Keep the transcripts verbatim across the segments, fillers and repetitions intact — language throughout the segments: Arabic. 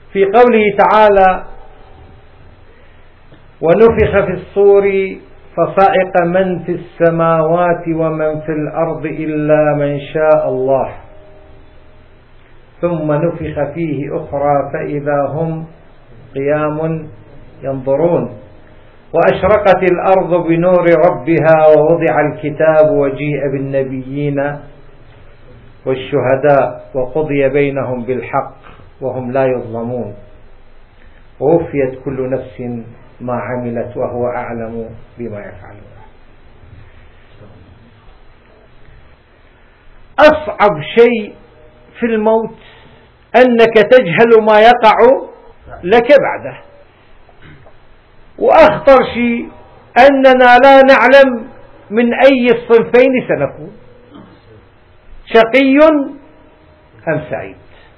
في قوله تعالى: ونفخ في الصور فصعق من في السماوات ومن في الأرض إلا من شاء الله ثم نفخ فيه أخرى فإذا هم قيام ينظرون وأشرقت الأرض بنور ربها ووضع الكتاب وجيء بالنبيين والشهداء وقضي بينهم بالحق وهم لا يظلمون ووفيت كل نفس ما عملت وهو أعلم بما يفعلون. أصعب شيء في الموت أنك تجهل ما يقع لك بعده، وأخطر شيء أننا لا نعلم من أي الصنفين سنكون، شقي أم سعيد.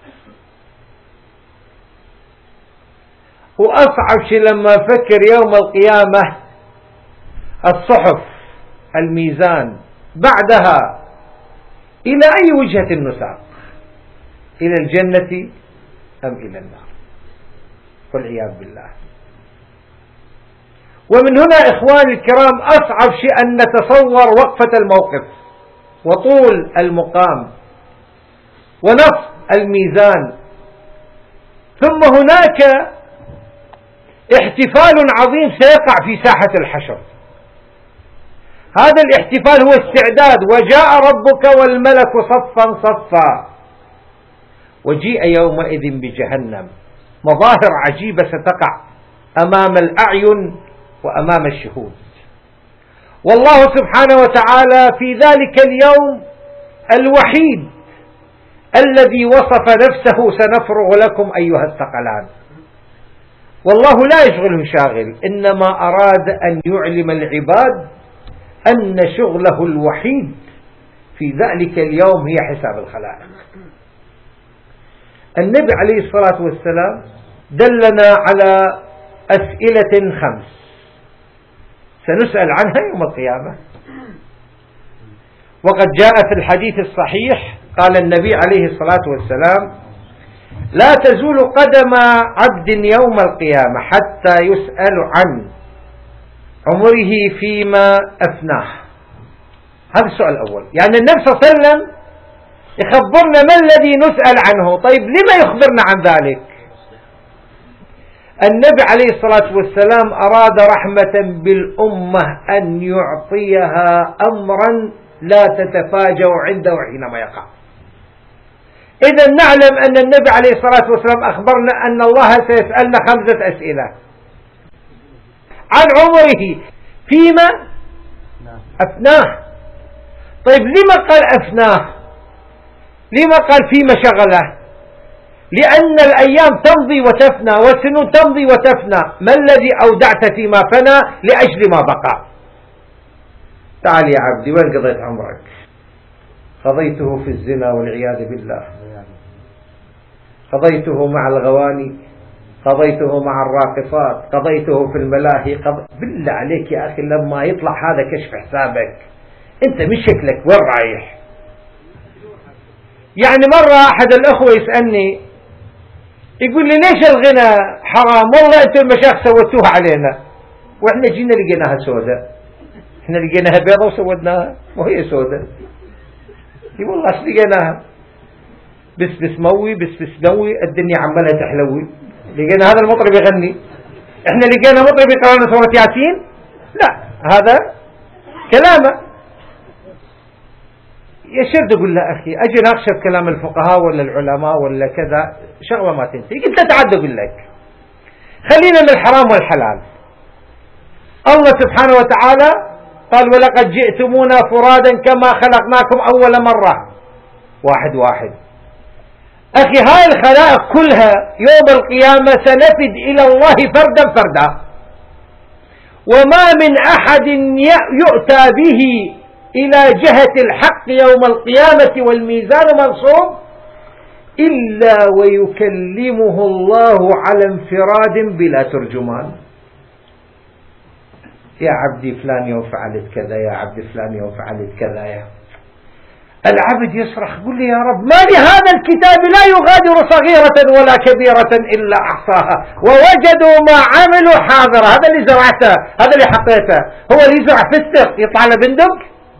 وأصعب شيء لما أفكر يوم القيامة الصحف، الميزان، بعدها إلى أي وجهة نساق، إلى الجنة أم إلى النار، والعياذ بالله. ومن هنا إخواني الكرام أصعب شيء أن نتصور وقفة الموقف وطول المقام ونصب الميزان، ثم هناك احتفال عظيم سيقع في ساحة الحشر. هذا الاحتفال هو استعداد: وجاء ربك والملك صفا صفا وجيء يومئذ بجهنم. مظاهر عجيبة ستقع أمام الأعين وأمام الشهود. والله سبحانه وتعالى في ذلك اليوم الوحيد الذي وصف نفسه: سنفرغ لكم أيها الثقلان. والله لا يشغله شاغل، إنما أراد أن يعلم العباد أن شغله الوحيد في ذلك اليوم هي حساب الخلائق. النبي عليه الصلاة والسلام دلنا على أسئلة خمس سنسأل عنها يوم القيامة. وقد جاء في الحديث الصحيح قال النبي عليه الصلاة والسلام: لا تزول قدم عبد يوم القيامة حتى يسأل عن عمره فيما أفناه. هذا السؤال الأول. يعني النبي صلى الله عليه وسلم يخبرنا ما الذي نسأل عنه. طيب لما يخبرنا عن ذلك؟ النبي عليه الصلاة والسلام أراد رحمة بالأمة أن يعطيها أمرا لا تتفاجأ عنده حينما يقع. إذا نعلم أن النبي عليه الصلاة والسلام أخبرنا أن الله سيسألنا خمسة أسئلة عن عمره فيما أفناه. طيب لما قال أفناه؟ لما قال فيما شغله؟ لأن الأيام تمضي وتفنى والسنون تمضي وتفنى. ما الذي أودعت فيما فنى لأجل ما بقى؟ تعال يا عبدي، وين قضيت عمرك؟ قضيته في الزنا والعياذ بالله، قضيته مع الغواني، قضيته مع الراقصات، قضيته في الملاهي. قض... بالله عليك يا أخي لما يطلع هذا كشف حسابك أنت مش شكلك وين رايح؟ يعني مرة أحد الأخوة يسألني يقول لي: ليش الغنى حرام؟ والله أنتم المشايخ سوتوها علينا وإحنا جينا لقيناها سودة، إحنا لقيناها بيضة وسودناها وهي سودة. يقول والله ايش لقيناها؟ بس بس موي بس بس موي الدنيا عمالها تحلوي. لقينا هذا المطرب يغني، احنا لقينا مطرب يقرأ لنا سورة ياسين؟ لا، هذا كلامه. يشد يقول له: أخي أجي ناقش بكلام الفقهاء ولا العلماء ولا كذا، شغلة ما تنتهي. قلت تعد أقول لك خلينا من الحرام والحلال. الله سبحانه وتعالى قال: ولقد جئتمونا فرادا كما خلقناكم أول مرة. واحد واحد. أخي هاي الخلائق كلها يوم القيامة سنفد إلى الله فردا فردا، وما من أحد يؤتى به إلى جهة الحق يوم القيامة والميزان منصوب إلا ويكلمه الله على انفراد بلا ترجمان. يا عبدي فلان يوم فعلت كذا، يا عبدي فلان يوم فعلت كذا. يا العبد يصرخ يقول لي يا رب ما لهذا الكتاب لا يغادر صغيرة ولا كبيرة إلا أحصاها ووجدوا ما عملوا حاضرة. هذا اللي زرعته، هذا اللي حطيته. هو اللي يزرع فستق يطلع له بندق؟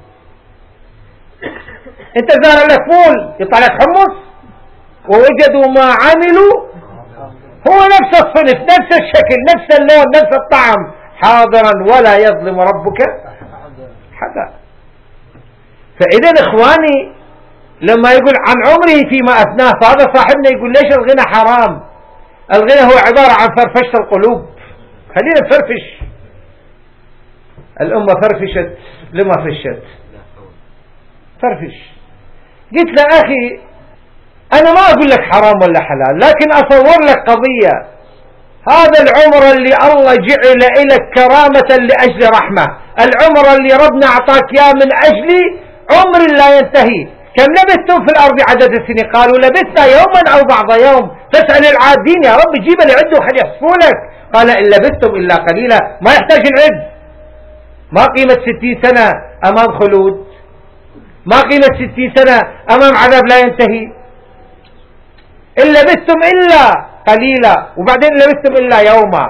انت زارع لك فول يطلع لك حمص؟ ووجدوا ما عملوا، هو نفس الصنف نفس الشكل نفس اللون نفس الطعم حاضرا ولا يظلم ربك حدا. فإذا إخواني لما يقول عن عمره فيما أثناه، فهذا صاحبنا يقول ليش الغنى حرام؟ الغنى هو عبارة عن فرفشة القلوب. خلينا نفرفش. الأمة فرفشت لما فشت. فرفش. قلت له أخي أنا ما أقول لك حرام ولا حلال، لكن أصور لك قضية. هذا العمر اللي الله جعل لك كرامة لأجل رحمة، العمر اللي ربنا أعطاك إياه من أجلي عمر لا ينتهي. كم لبثتم في الأرض عدد السنين؟ قالوا لبثنا يوما أو بعض يوم. تسأل العادين يا رب جيب العد وخلي يحسبوا لك. قال إن لبثتم إلا قليلا. ما يحتاج العد. ما قيمة ستين سنة أمام خلود؟ ما قيمة ستين سنة أمام عذاب لا ينتهي؟ إن لبثتم إلا قليلا، وبعدين لبثتم إلا يوما.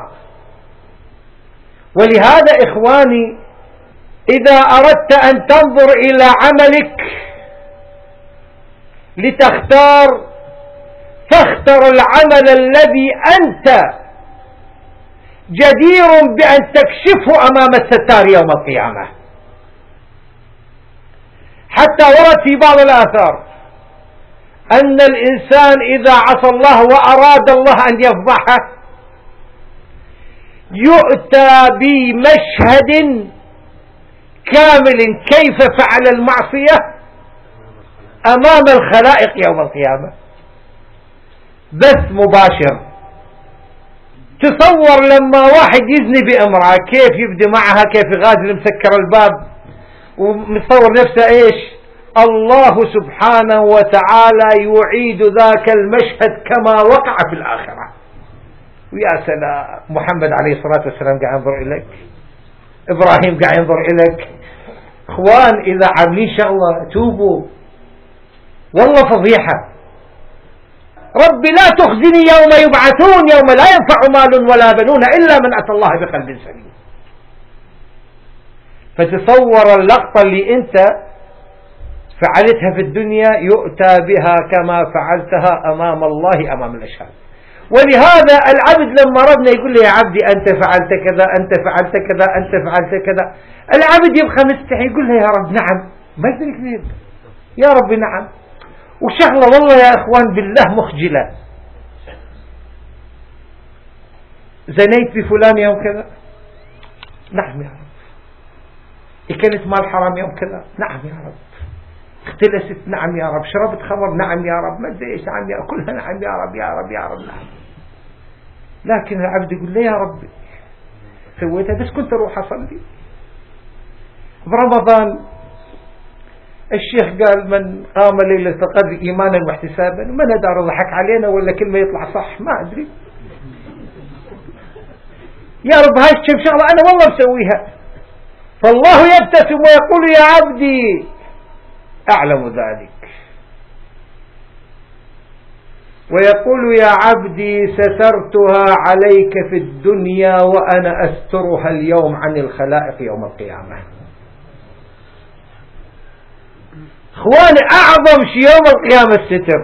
ولهذا إخواني إذا أردت أن تنظر إلى عملك لتختار، فاختر العمل الذي أنت جدير بأن تكشفه أمام الستار يوم القيامة. حتى ورد في بعض الآثار أن الإنسان إذا عصى الله وأراد الله أن يفضحه يؤتى بمشهد كامل كيف فعل المعصية أمام الخلائق يوم القيامة، بث مباشر. تصور لما واحد يزني بامرأة كيف يبدي معها، كيف يغازل مسكر الباب ومتصور نفسه ايش؟ الله سبحانه وتعالى يعيد ذاك المشهد كما وقع في الآخرة. ويا سلام، محمد عليه الصلاة والسلام قاعد ينظر إليك، إبراهيم قاعد ينظر إليك. إخوان إذا عاملين شغلة توبوا، والله فضيحة. رب لا تخزني يوم يبعثون يوم لا ينفع مال ولا بنون إلا من أتى الله بقلب سليم. فتصور اللقطة اللي أنت فعلتها في الدنيا يؤتى بها كما فعلتها أمام الله أمام الأشهاد. ولهذا العبد لما ربنا يقول له يا عبدي أنت فعلت كذا أنت فعلت كذا أنت فعلت كذا، العبد يبقى مستحي يقول له يا رب نعم، ما يدري كذب، يا رب نعم. وشغلة والله يا إخوان بالله مخجلة. زنيت بفلان يوم كذا، نعم يا رب. اكلت مال حرام يوم كذا، نعم يا رب. اختلست، نعم يا رب. شربت خمر، نعم يا رب. ما ادري ايش، نعم يا كلها، نعم يا رب يا رب يا رب نعم. لكن العبد يقول لي يا ربي سويتها بس كنت اروح اصلي. برمضان الشيخ قال من قام ليلة القدر ايمانا واحتسابا، من دار ضحك علينا ولا كلمة يطلع صح ما ادري. يا رب هاي كم شغلة انا والله مسويها. فالله يبتسم ويقول يا عبدي أعلم ذلك، ويقول يا عبدي سترتها عليك في الدنيا وأنا أسترها اليوم عن الخلائق يوم القيامة. اخواني أعظم شيء يوم القيامة الستر.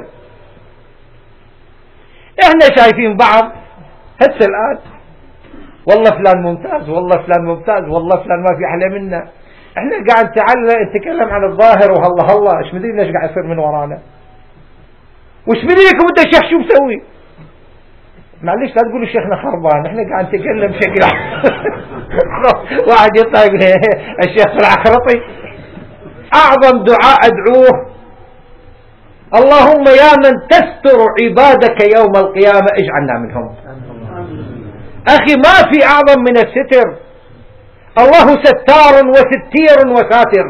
احنا شايفين بعض هسه الآن، والله فلان ممتاز، والله فلان ممتاز، والله فلان ما في أحلى منا. احنا قاعد نتعلم نتكلم عن الظاهر وهلا هلا، ايش مدري ليش قاعد يصير من ورانا، وش مدري لكم انت الشيخ شو مسوي. معليش لا تقولوا شيخنا خربان، احنا قاعد نتكلم بشكل واحد يطلع يقول الشيخ طلع خرطي. اعظم دعاء ادعوه اللهم يا من تستر عبادك يوم القيامة اجعلنا منهم. اخي ما في اعظم من الستر. الله ستار وستير وساتر.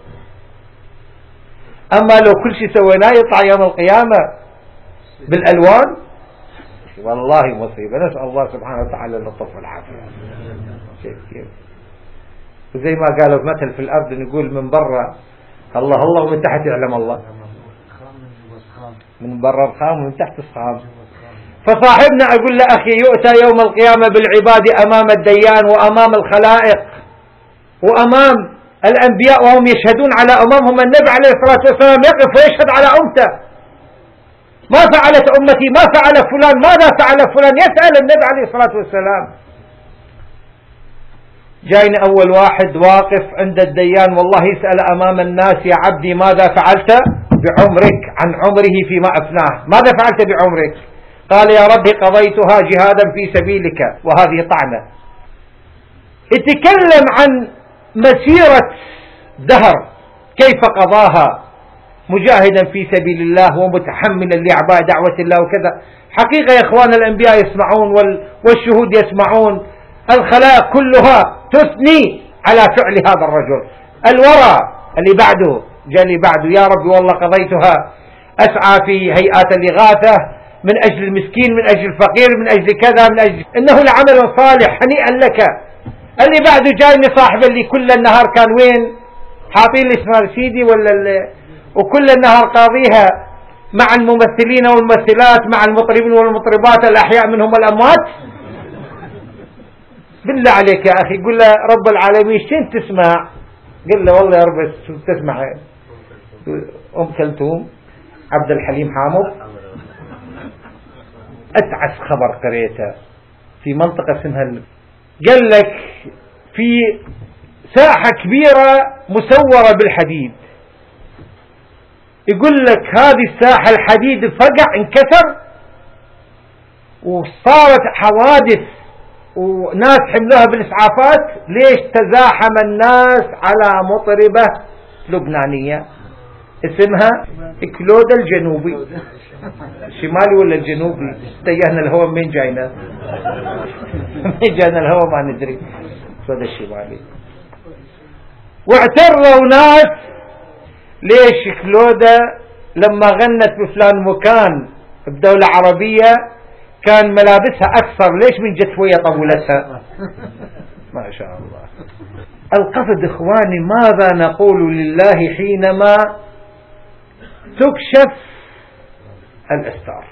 أما لو كل شيء سويناه يطلع يوم القيامة بالألوان والله مصيبة. نسأل الله سبحانه وتعالى اللطف والعافية. وزي ما قالوا مثل في الأرض نقول من برا الله الله ومن تحت يعلم الله، من برا الخام ومن تحت الصام. فصاحبنا أقول له أخي يؤتى يوم القيامة بالعباد أمام الديان وأمام الخلائق وأمام الأنبياء وهم يشهدون على أمامهم. النبي عليه الصلاة والسلام يقف ويشهد على أمته، ما فعلت أمتي، ما فعل فلان، ماذا فعل فلان، يسأل النبي عليه الصلاة والسلام. جايني أول واحد واقف عند الديان والله يسأل أمام الناس يا عبدي ماذا فعلت بعمرك، عن عمره فيما أفناه، ماذا فعلت بعمرك؟ قال يا ربي قضيتها جهادا في سبيلك، وهذه طعنة. اتكلم عن مسيرة دهر كيف قضاها مجاهدا في سبيل الله ومتحملا لأعباء دعوة الله وكذا. حقيقة يا إخوان الأنبياء يسمعون والشهود يسمعون، الخلائق كلها تثني على فعل هذا الرجل. الورى اللي بعده جاء لي بعده يا ربي والله قضيتها أسعى في هيئات الإغاثة من أجل المسكين، من أجل الفقير، من أجل كذا، من أجل إنه لعمل صالح هنيئا لك. اللي بعده جايني صاحب اللي كل النهار كان وين حاطين الاسمار سيدي ولا وكل النهار قاضيها مع الممثلين والممثلات، مع المطربين والمطربات الأحياء منهم الأموات. بالله عليك يا أخي قل له رب العالمين شين تسمع؟ قل له والله يا رب تسمع أم كلثوم، عبد الحليم حامد. أتعس خبر قريته في منطقة اسمها، قال لك في ساحة كبيرة مسورة بالحديد، يقول لك هذه الساحة الحديد فقع انكسر وصارت حوادث وناس حملوها بالإسعافات. ليش؟ تزاحم الناس على مطربة لبنانية اسمها كلودة الجنوبي، الشمالي ولا الجنوبي؟ تيهنا الهواء من جاينا من جاينا الهواء ما ندري. كلودة الشمالي. واعتروا ناس ليش كلودة لما غنت بفلان مكان بدولة عربية كان ملابسها أكثر، ليش من جت ويا طولتها؟ ما شاء الله. القصد إخواني ماذا نقول لله حينما تكشف الأستار.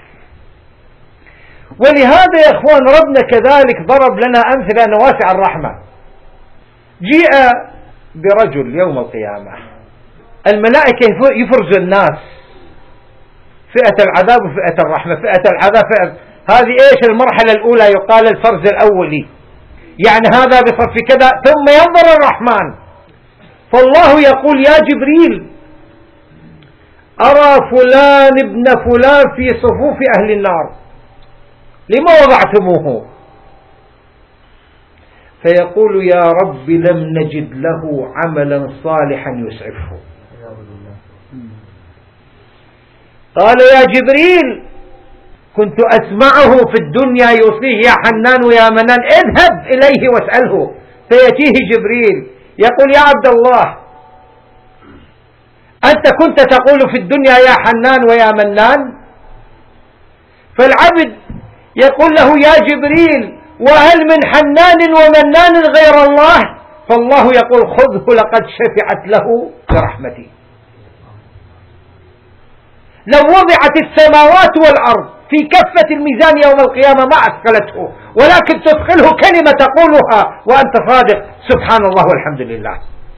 ولهذا يا إخوان ربنا كذلك ضرب لنا أمثلة أنه واسع الرحمة. جيء برجل يوم القيامة، الملائكة يفرز الناس فئة العذاب وفئة الرحمة. فئة العذاب فئة هذه ايش المرحلة الأولى؟ يقال الفرز الأولي، يعني هذا بصف كذا، ثم ينظر الرحمن فالله يقول يا جبريل أرى فلان ابن فلان في صفوف أهل النار لما وضعتموه؟ فيقول يا رب لم نجد له عملا صالحا يسعفه. قال يا جبريل كنت أسمعه في الدنيا يوصيه يا حنان ويا منان اذهب إليه واسأله. فيأتيه جبريل يقول يا عبد الله أنت كنت تقول في الدنيا يا حنان ويا منان؟ فالعبد يقول له يا جبريل وهل من حنان ومنان غير الله؟ فالله يقول خذه لقد شفعت له برحمتي. لو وضعت السماوات والأرض في كفة الميزان يوم القيامة ما أثقلته، ولكن تثقله كلمة تقولها وأنت صادق سبحان الله والحمد لله.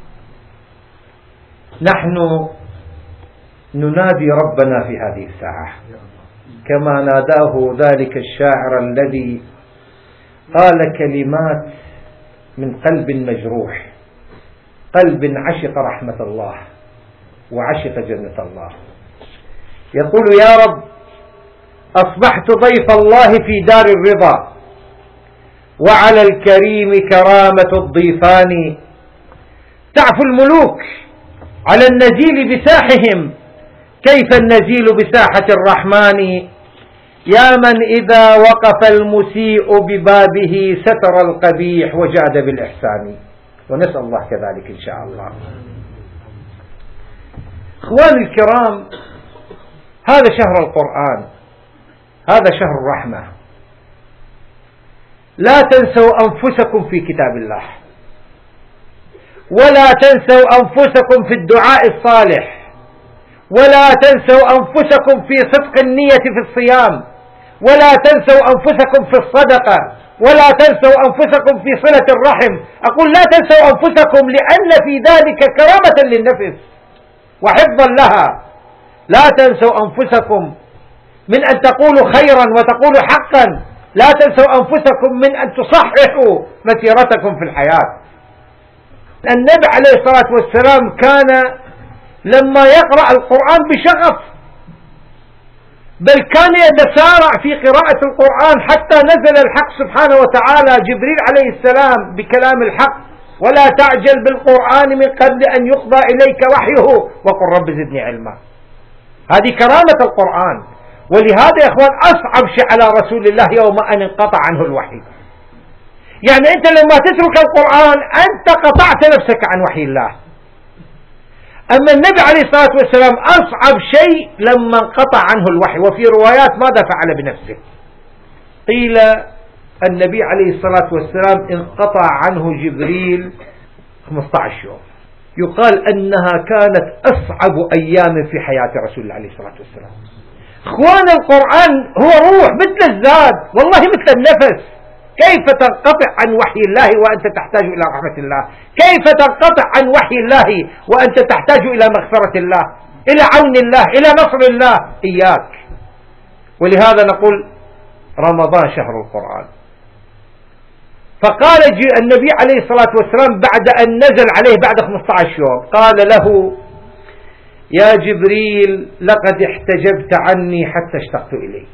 نحن ننادي ربنا في هذه الساعة كما ناداه ذلك الشاعر الذي قال كلمات من قلب مجروح، قلب عشق رحمة الله وعشق جنة الله. يقول يا رب أصبحت ضيف الله في دار الرضا وعلى الكريم كرامة الضيفان. تعفو الملوك على النزيل بساحهم كيف النزيل بساحة الرحمن. يا من إذا وقف المسيء ببابه ستر القبيح وجاد بالإحسان. ونسأل الله كذلك إن شاء الله. إخواني الكرام هذا شهر القرآن، هذا شهر الرحمة. لا تنسوا أنفسكم في كتاب الله. ولا تنسوا أنفسكم في الدعاء الصالح، ولا تنسوا أنفسكم في صدق النية في الصيام، ولا تنسوا أنفسكم في الصدقة، ولا تنسوا أنفسكم في صلة الرحم. أقول لا تنسوا أنفسكم لأن في ذلك كرامة للنفس وحفظا لها. لا تنسوا أنفسكم من أن تقولوا خيرا وتقولوا حقا، لا تنسوا أنفسكم من أن تصححوا مسيرتكم في الحياة. النبي عليه الصلاة والسلام كان لما يقرأ القرآن بشغف، بل كان يتسارع في قراءة القرآن حتى نزل الحق سبحانه وتعالى جبريل عليه السلام بكلام الحق: ولا تعجل بالقرآن من قبل أن يقضى إليك وحيه وقل رب زدني علما. هذه كرامة القرآن. ولهذا يا أخوان أصعب شيء على رسول الله يوم أن انقطع عنه الوحي. يعني أنت لما تترك القرآن أنت قطعت نفسك عن وحي الله. أما النبي عليه الصلاة والسلام أصعب شيء لما انقطع عنه الوحي. وفي روايات ماذا فعل بنفسه؟ قيل النبي عليه الصلاة والسلام انقطع عنه جبريل خمسة عشر يوم. يقال أنها كانت أصعب أيام في حياة رسول الله عليه الصلاة والسلام. اخوان القرآن هو روح مثل الزاد، والله مثل النفس. كيف تنقطع عن وحي الله وأنت تحتاج إلى رحمة الله؟ كيف تنقطع عن وحي الله وأنت تحتاج إلى مغفرة الله، إلى عون الله، إلى نصر الله؟ إياك. ولهذا نقول رمضان شهر القرآن. فقال النبي عليه الصلاة والسلام بعد أن نزل عليه بعد خمسة عشر يوم، قال له: يا جبريل لقد احتجبت عني حتى اشتقت إليك.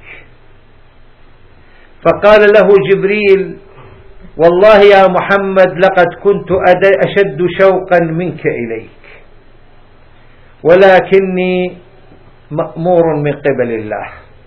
فقال له جبريل: والله يا محمد لقد كنت أشد شوقا منك إليك، ولكني مأمور من قبل الله،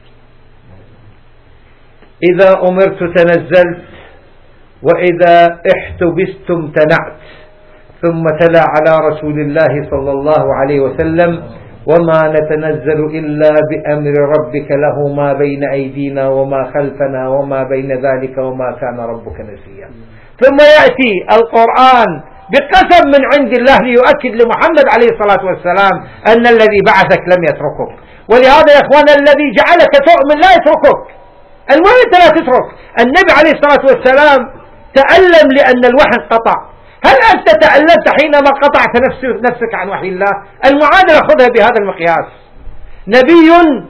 إذا أمرت تنزلت وإذا احتبست امتنعت. ثم تلا على رسول الله صلى الله عليه وسلم: وما نتنزل إلا بأمر ربك له ما بين أيدينا وما خلفنا وما بين ذلك وما كان ربك نسيا. ثم يأتي القرآن بقسم من عند الله ليؤكد لمحمد عليه الصلاة والسلام أن الذي بعثك لم يتركك. ولهذا يا إخوان الذي جعلك تؤمن لا يتركك. المهم أنت لا تترك. النبي عليه الصلاة والسلام تألم لأن الوحي انقطع. هل أنت تألمت حينما قطعت نفسك عن وحي الله؟ المعادلة خذها بهذا المقياس. نبي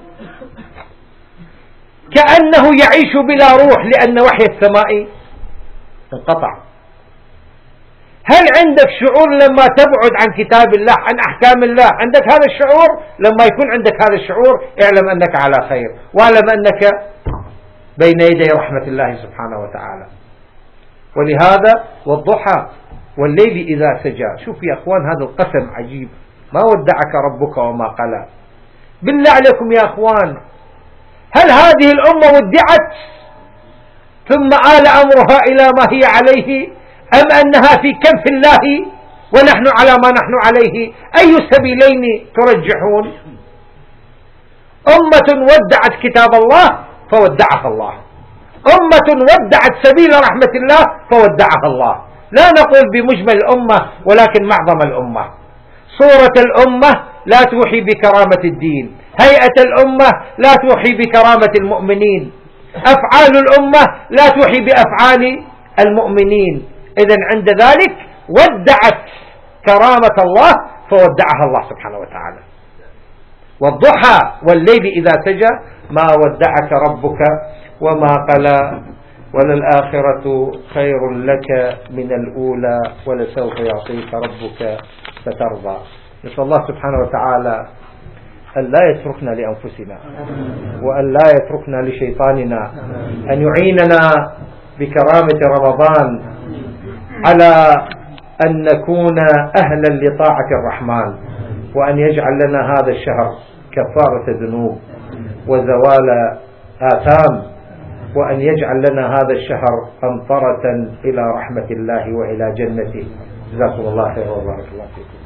كأنه يعيش بلا روح لأن وحي السماء انقطع. هل عندك شعور لما تبعد عن كتاب الله، عن أحكام الله؟ عندك هذا الشعور؟ لما يكون عندك هذا الشعور اعلم أنك على خير، واعلم أنك بين يدي رحمة الله سبحانه وتعالى. ولهذا والضحى والليل إذا سجى. شوف يا أخوان هذا القسم عجيب. ما ودعك ربك وما قلى. بالله عليكم يا أخوان، هل هذه الأمة ودعت ثم آل أمرها إلى ما هي عليه، أم أنها في كنف الله ونحن على ما نحن عليه؟ أي السبيلين ترجحون؟ أمة ودعت كتاب الله فودعها الله، أمة ودعت سبيل رحمة الله فودعها الله. لا نقول بمجمل الأمة ولكن معظم الأمة. صورة الأمة لا توحي بكرامة الدين، هيئة الأمة لا توحي بكرامة المؤمنين، أفعال الأمة لا توحي بأفعال المؤمنين. إذن عند ذلك ودعت كرامة الله فودعها الله سبحانه وتعالى. والضحى والليل إذا سجى ما ودعك ربك وما قلى، وللآخرة خير لك من الأولى ولسوف يعطيك ربك فترضى. نسأل الله سبحانه وتعالى أن لا يتركنا لأنفسنا وأن لا يتركنا لشيطاننا، أن يعيننا بكرامة رمضان على أن نكون أهلا لطاعة الرحمن، وأن يجعل لنا هذا الشهر كفارة ذنوب وزوال آثام، وأن يجعل لنا هذا الشهر أمطرة إلى رحمة الله وإلى جنته. جزاكم الله خيرا وبارك الله فيكم.